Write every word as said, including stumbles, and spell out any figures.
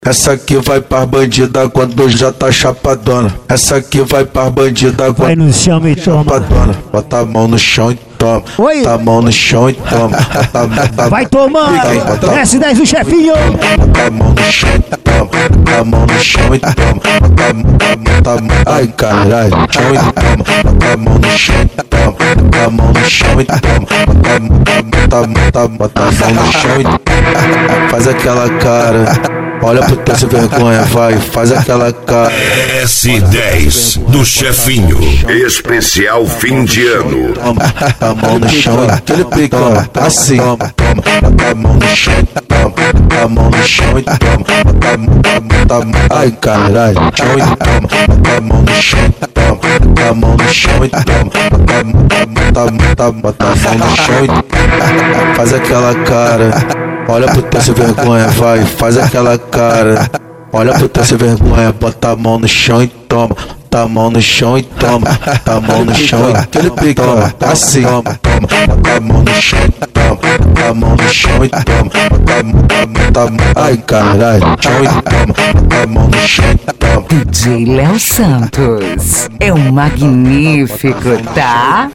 Essa aqui vai pra bandida quando já tá chapadona. Essa aqui vai pra bandida vai quando no chão e toma. chapadona. Bota a mão no chão e toma. Oi. Bota a mão no chão e toma. Bota, bota, vai tomando. bota, S dez o chefinho. bota a mão no chão e toma. Bota a mão no chão e toma. Bota a mão, bota a mão. Ai caralho, chão e toma. Bota a mão no chão e toma. Bota a mão no chão e toma. Bota a mão, bota, bota, bota a mão no chão e toma. Faz aquela cara. Olha pro teu sem vergonha, vai, faz aquela cara. S dez do chefinho. Especial fim de ano. Toma, a mão no chão, aquele picão, assim. Toma, a mão no chão, toma, a mão no chão e toma. Bota a mão, ai caralho, chão e toma. Bota a mão no chão, toma, bota a mão no chão e toma. Bota, bota, bota a mão no chão e toma. Faz aquela cara. Olha pro teu sem vergonha, vai, faz aquela cara. Olha pro teu sem vergonha, bota a mão no chão e toma. Bota a mão no chão e toma. Bota a mão no chão e aquele picão, assim. Toma, toma, bota a mão no chão e toma. Bota a mão no chão e toma. Bota a mão, bota a mão, ai caralho, chão e toma. Bota a mão no chão e toma. D J Léo Santos é um magnífico, tá?